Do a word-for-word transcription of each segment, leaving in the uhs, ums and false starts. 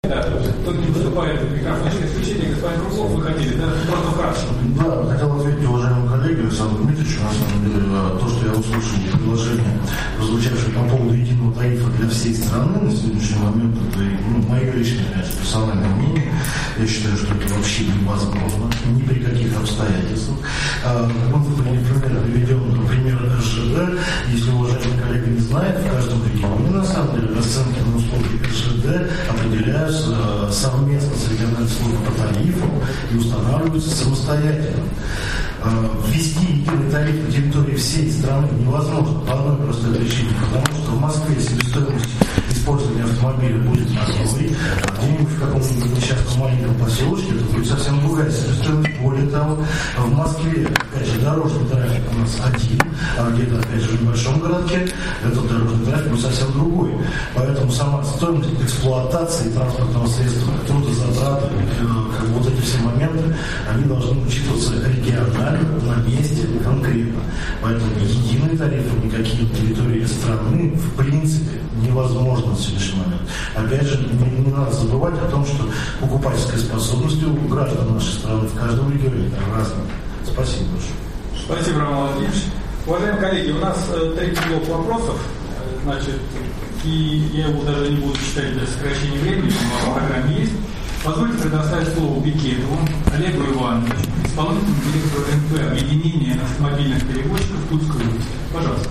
Да, тот не выступает в микрофонное исключение, господин Круглов, вы хотели, да? Просто хорошо. Да, хотел ответить уважаемому коллеге Александру Дмитриевичу, на самом деле, то, что я услышал предложение, прозвучавшее по поводу единого тарифа для всей страны на сегодняшний момент, это ну, мое личное, конечно, персональное мнение. Я считаю, что это вообще невозможно, ни при каких обстоятельствах. Мы выбрали пример, приведем, например, эр жэ дэ. Если уважаемый коллега не знает, в каждом регионе, на самом деле, расценки на услуги эр жэ дэ определяются совместно с региональной службой по тарифу и устанавливаются самостоятельно. Ввести единый тариф на территории всей страны невозможно по одной простой причине, потому что в Москве себестоимость использования автомобиля будет одной, а где-нибудь в каком-нибудь несчастном маленьком поселочке это будет совсем другая себестоимость. Более того, в Москве, опять же, дорожный трафик у нас один, а где-то, опять же, в небольшом городке этот дорожный трафик будет совсем другой. Поэтому сама стоимость эксплуатации транспортного средства, трудозатраты, как вот эти все моменты, они должны учитываться регионально, на месте, конкретно. Поэтому единый тариф на какие территории страны в принципе невозможно на сегодняшний момент. Опять же, не, не надо забывать о том, что покупательская способность у граждан нашей страны в каждом регионе разная. Спасибо большое. Спасибо, Роман Владимирович. Уважаемые коллеги, у нас э, третий блок вопросов. Значит, и я его даже не буду читать для сокращения времени, но в программе есть. Позвольте предоставить слово Бекетову Олегу Ивановичу, исполнительному директору эн пэ объединения автомобильных перевозчиков Тульской области. Пожалуйста.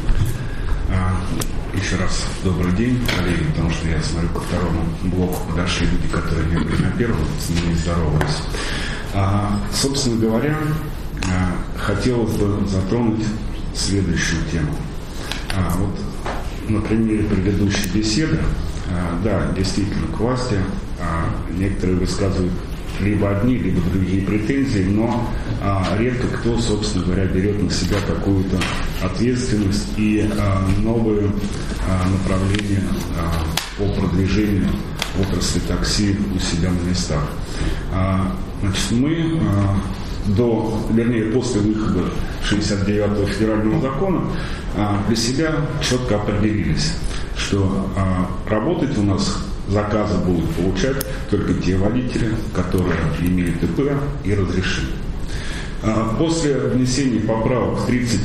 А, еще раз добрый день, коллеги, потому что я смотрю, ко второму блоку подошли люди, которые не были на первом, с ними здоровались. А, собственно говоря, а, хотелось бы затронуть следующую тему. А, вот на примере предыдущей беседы, а, да, действительно, к власти а, некоторые высказывают либо одни, либо другие претензии, но а, редко кто, собственно говоря, берет на себя какую-то ответственность и а, новые а, направления а, по продвижению отрасли такси у себя на местах. А, значит, мы а, до, вернее, после выхода шестьдесят девятого федерального закона а, для себя четко определились, что а, работать у нас заказы будут получать только те водители, которые имеют ИП и разрешение. После внесения поправок в тридцать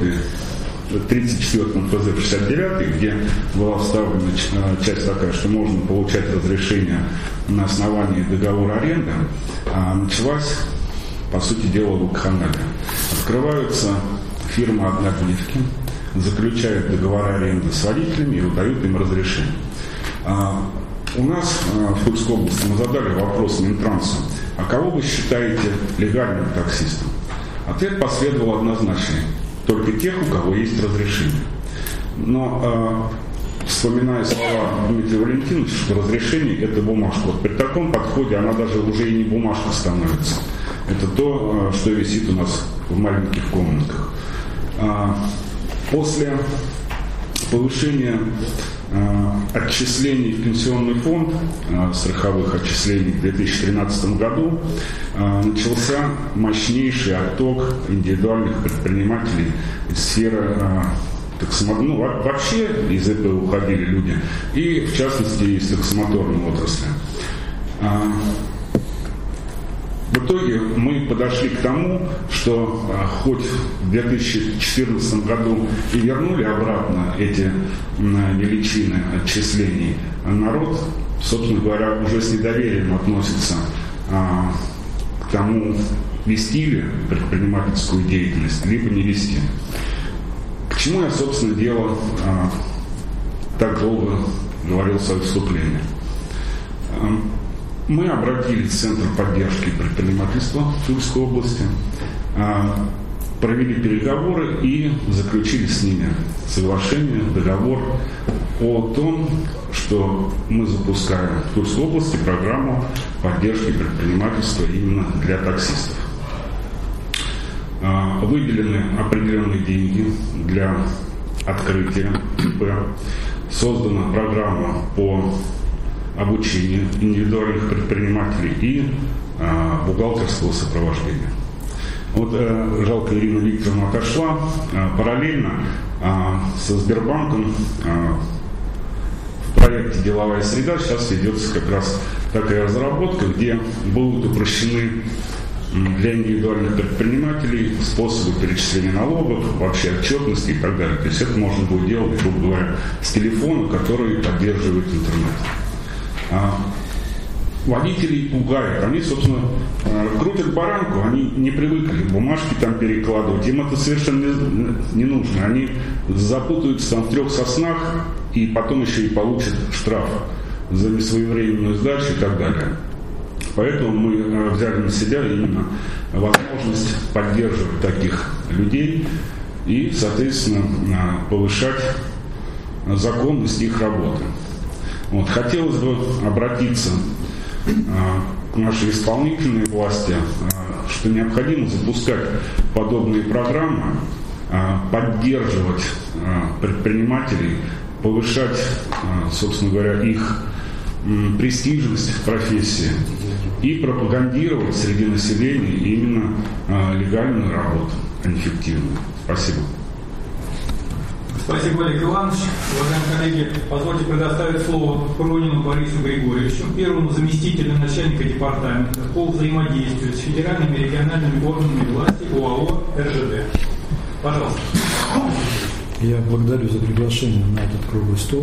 четвёртом ФЗ шестьдесят девятый, где была вставлена часть такая, что можно получать разрешение на основании договора аренды, началась, по сути дела, вакханалия. Открываются фирмы однодневки, заключают договора аренды с водителями и выдают им разрешение. У нас в Тульской области мы задали вопрос Минтрансу: а кого вы считаете легальным таксистом? Ответ последовал однозначный: только тех, у кого есть разрешение. Но, э, вспоминая слова Дмитрия Валентиновича, что разрешение – это бумажка. Вот при таком подходе она даже уже и не бумажка становится. Это то, что висит у нас в маленьких комнатках. А после повышения отчислений в пенсионный фонд, страховых отчислений в две тысячи тринадцатом году, начался мощнейший отток индивидуальных предпринимателей из сферы таксомоторной, ну, вообще из ИП уходили люди, и в частности из таксомоторной отрасли. В итоге мы подошли к тому, что а, хоть в две тысячи четырнадцатом году и вернули обратно эти а, величины отчислений, а народ, собственно говоря, уже с недоверием относится а, к тому, вести ли предпринимательскую деятельность, либо не вести. К чему я, собственно дела, а, так долго говорил в своем вступлении. Мы обратились в Центр поддержки предпринимательства в Тульской области, провели переговоры и заключили с ними соглашение, договор о том, что мы запускаем в Тульской области программу поддержки предпринимательства именно для таксистов. Выделены определенные деньги для открытия ИП, создана программа по обучению индивидуальных предпринимателей и а, бухгалтерского сопровождения. Вот а, жалко, Ирина Викторовна отошла. А, параллельно а, со Сбербанком а, в проекте «Деловая среда» сейчас ведется как раз такая разработка, где будут упрощены для индивидуальных предпринимателей способы перечисления налогов, вообще отчетности и так далее. То есть это можно будет делать, грубо говоря, с телефона, который поддерживает интернет. А водителей пугает. Они, собственно, крутят баранку, они не привыкли бумажки там перекладывать. Им это совершенно не, не нужно. Они запутаются там в трех соснах и потом еще и получат штраф за несвоевременную сдачу и так далее. Поэтому мы взяли на себя именно возможность поддерживать таких людей и, соответственно, повышать законность их работы. Вот. Хотелось бы обратиться к нашей исполнительной власти, что необходимо запускать подобные программы, поддерживать предпринимателей, повышать, собственно говоря, их престижность в профессии и пропагандировать среди населения именно легальную работу, а не фиктивную. Спасибо. Спасибо, Олег Иванович. Уважаемые коллеги, позвольте предоставить слово Пронину Борису Григорьевичу, первому заместителю начальника департамента по взаимодействию с федеральными и региональными органами власти ОАО эр жэ дэ. Пожалуйста. Я благодарю за приглашение на этот круглый стол.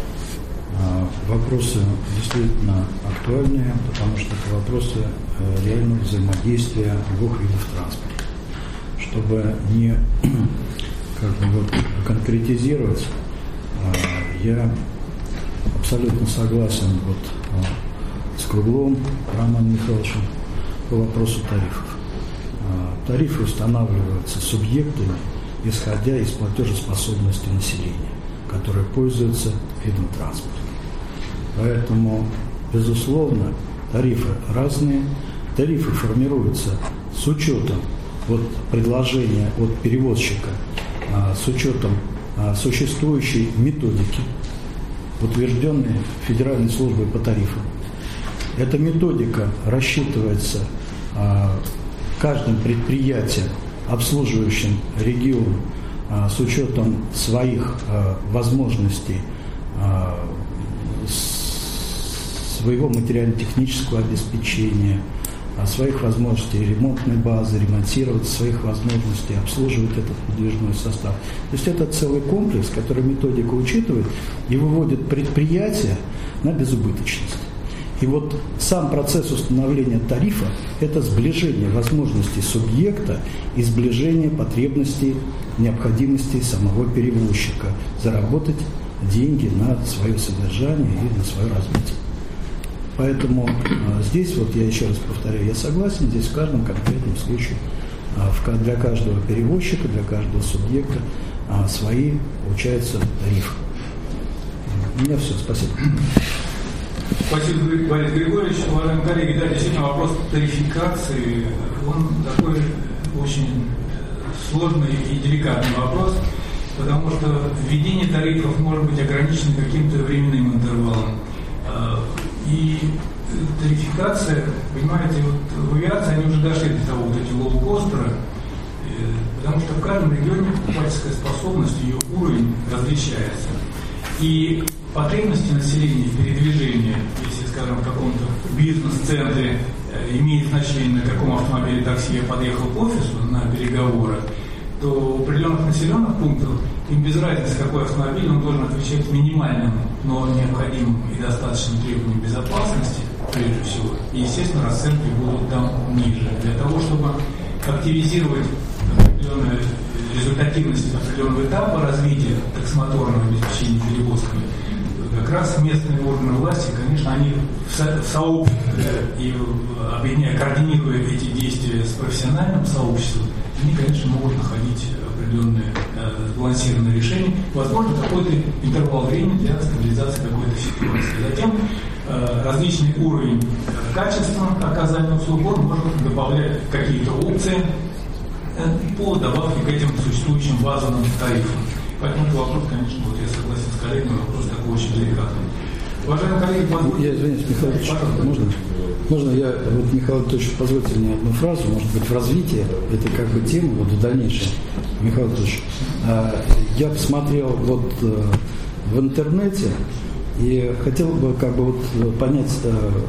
Вопросы действительно актуальные, потому что это вопросы реального взаимодействия двух видов транспорта. Чтобы не как бы вот конкретизировать, я абсолютно согласен вот с Кругловым Романом Михайловичем по вопросу тарифов. Тарифы устанавливаются субъектами, исходя из платежеспособности населения, которое пользуется видом транспорта. Поэтому, безусловно, тарифы разные. Тарифы формируются с учетом вот, предложения от перевозчика, а, с учетом а, существующей методики, утвержденной Федеральной службой по тарифам. Эта методика рассчитывается а, каждым предприятием, обслуживающим регион, а, с учетом своих а, возможностей, а, своего материально-технического обеспечения, своих возможностей ремонтной базы, ремонтировать, своих возможностей обслуживать этот подвижной состав. То есть это целый комплекс, который методика учитывает и выводит предприятие на безубыточность. И вот сам процесс установления тарифа – это сближение возможностей субъекта и сближение потребностей, необходимостей самого перевозчика заработать деньги на свое содержание и на свое развитие. Поэтому э, здесь, вот я еще раз повторяю, я согласен, здесь в каждом конкретном случае э, в, для каждого перевозчика, для каждого субъекта э, свои, получается, тарифы. У меня все, спасибо. Спасибо, Борис Григорьевич. Уважаемые коллеги, да, действительно вопрос тарификации, он такой очень сложный и деликатный вопрос, потому что введение тарифов может быть ограничено каким-то временным интервалом. И тарификация, понимаете, вот в авиации они уже дошли до того, вот эти лоу-костеры, потому что в каждом регионе покупательская способность, ее уровень различается. И потребности населения в передвижении, если, скажем, в каком-то бизнес-центре имеет значение, на каком автомобиле такси я подъехал к офису на переговоры, то в определенных населенных пунктах им без разницы, какой автомобиль, он должен отвечать минимальным, но необходимым и достаточным требованиям безопасности, прежде всего. И, естественно, расценки будут там ниже. Для того, чтобы активизировать определенную результативность определенного этапа развития таксомоторного обеспечения перевозками, как раз местные органы власти, конечно, они в, со- в сообществе и объединяя, координируя эти действия с профессиональным сообществом, они, конечно, могут находить определенные э, сбалансированные решения, возможно, какой-то интервал времени для стабилизации какой-то ситуации. Затем э, различный уровень э, качества оказания услуг он может добавлять какие-то опции э, по добавке к этим существующим базовым тарифам. Поэтому этот вопрос, конечно, вот я согласен с коллегами, вопрос такой очень деликатный. Уважаемые коллеги, позвольте... Я извиняюсь, Михаил Ильич, можно? Можно я, вот, Михаил Анатольевич, позвольте мне одну фразу, может быть, в развитии этой как бы темы, вот в дальнейшем. Михаил Анатольевич, я посмотрел вот в интернете И хотел бы как бы вот понять